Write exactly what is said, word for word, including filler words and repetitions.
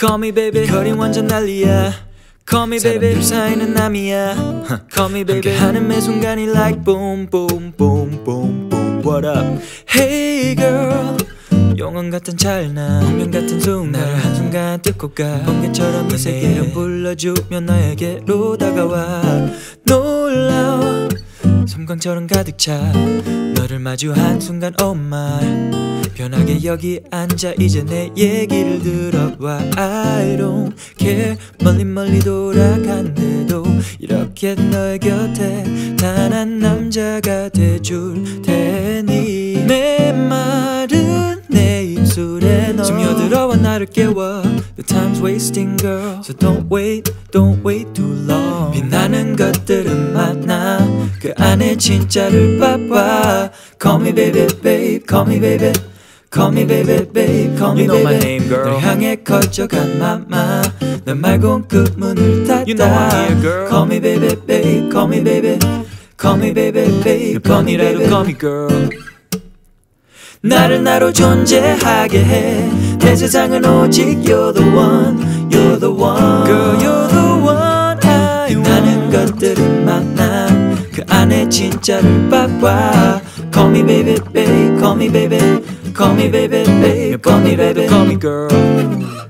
Call me baby 거린 완전 난리야 Call me baby 사이는 남이야 Call me baby 하는 매 순간이 like boom boom boom boom boom What up Hey girl 영원 같은 찰나 운명 같은 순간 나를 한순간 뜯고 가 번개처럼 이 세계를 불러주면 너에게로 다가와 놀라워 섬광처럼 가득 차 너를 마주한 순간 oh my 편하게 여기 앉아 이제 내 얘기를 들어봐 I don't care 멀리 멀리 돌아간대도 이렇게 너의 곁에 단 한 남자가 돼줄 테니 내 말은 내 입술에 너 스며들어와 나를 깨워 The time's wasting girl So don't wait, don't wait too long 빛나는 것들은 많아 그 안에 진짜를 봐봐 Call me baby babe, call me baby Call me baby babe, call me You know baby my name, girl. 널 향해 걸쳐간 맘마 넌 말고 그 문을 닫아 You know I'm here, girl. Call me baby babe, call me baby Call me baby babe, call me 번이라도 baby call me girl 나를 나로 존재하게 해 내 세상은 오직 You're the one, you're the one Girl you're the one I 빛나는 것들은 많아 그 안에 진짜를 봐봐 Call me baby babe, call me baby Call me baby babe, call me baby Call me girl